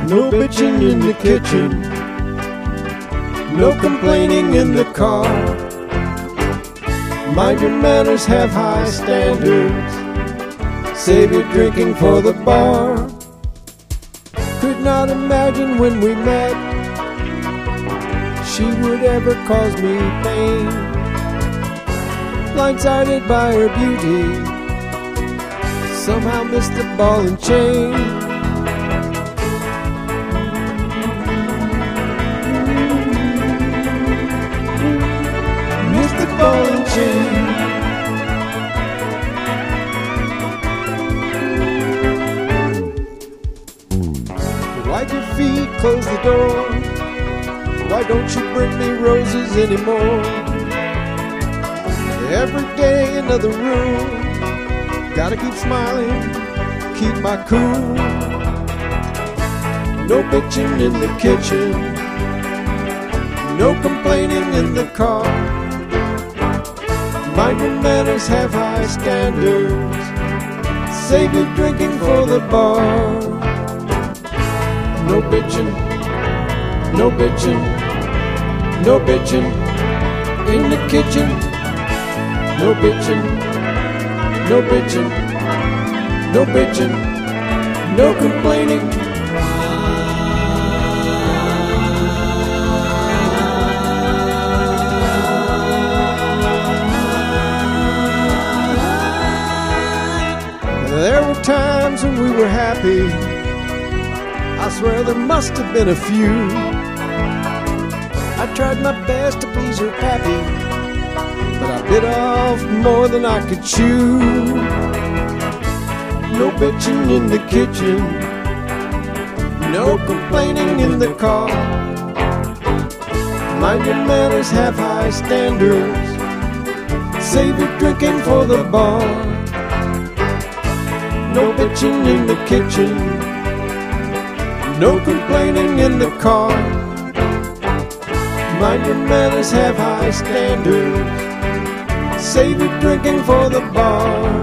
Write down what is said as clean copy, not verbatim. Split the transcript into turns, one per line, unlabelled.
No bitching in the kitchen, no complaining in the car. Mind your manners, have high standards, save your drinking for the bar. Could not imagine when we met she would ever cause me pain. Blindsided by her beauty, somehow missed the ball and chain. Missed the ball and chain. Wipe your feet, close the door. Why don't you bring me roses anymore? Every day another rule. Gotta keep smiling, keep my cool. No bitching in the kitchen, no complaining in the car. Mind your manners, have high standards, save your drinking for the bar. No bitching, no bitching, no bitching in the kitchen. No bitching, no bitching, no bitching, no complaining. There were times when we were happy, I swear there must have been a few. I tried my best to please her pappy, but I bit off more than I could chew. No bitching in the kitchen, no complaining in the car. Mind your manners, have high standards, save your drinking for the bar. No bitching in the kitchen, no complaining in the car. Mind your manners, have high standards, save your drinking for the bar.